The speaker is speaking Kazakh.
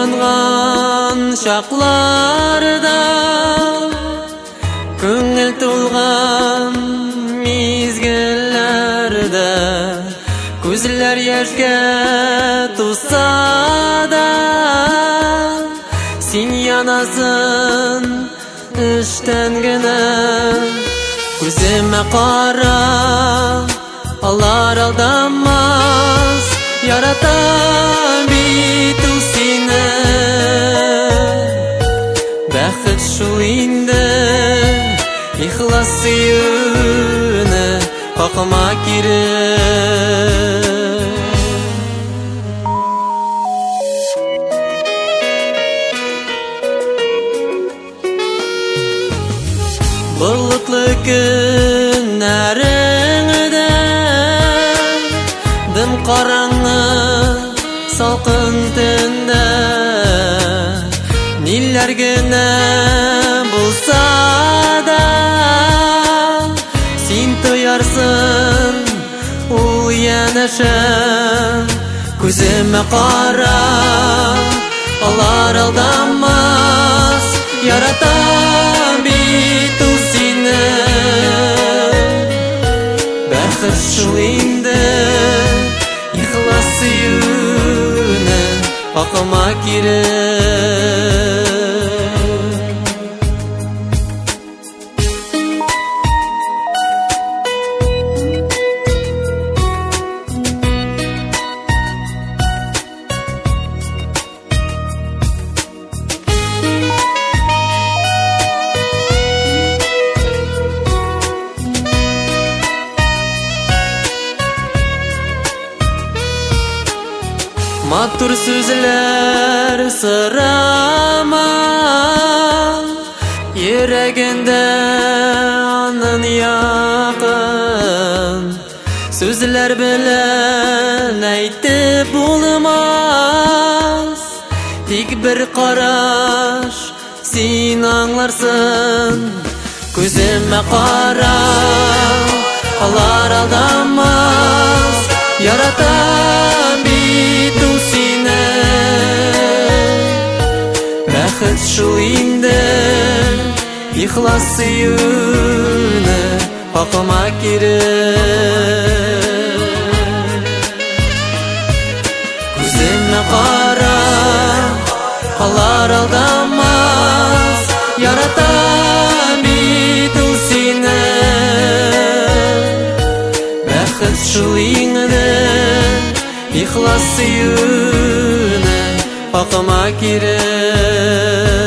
ойланган шакларда, көңіл толған мезгіллерде, көзлер яшке туса да, сен янасың іштен генә. Көзіме қара, алар алдамас, ярата бит ул сине. Бәхет шул инде, ихлас сөюне хакыма кирәк. Bulutlu günlerinde, dım karanlık salkın tünde, niller güne bulsa da, sen duyarsın ul yanışım. Gözüme kara, alar aldamaz, yaratan bit ul seni. Бәхет шул инде, ихлас сөюне хакыма кирәк. Матур сүзләр сырама, йөрәгендә аның якын. Сүзләр белән әйтеп булмас, тик бер караш син аңларсың. Күземә кара, алар алдамас, ярата бит ул сине. Бәхет шул инде, ихлас сөюне хакыма кирәк. Күземә кара, алар алдамас, ярата бит ул сине. Бәхет шул инде, ихлас сөюне хакыма кирәк.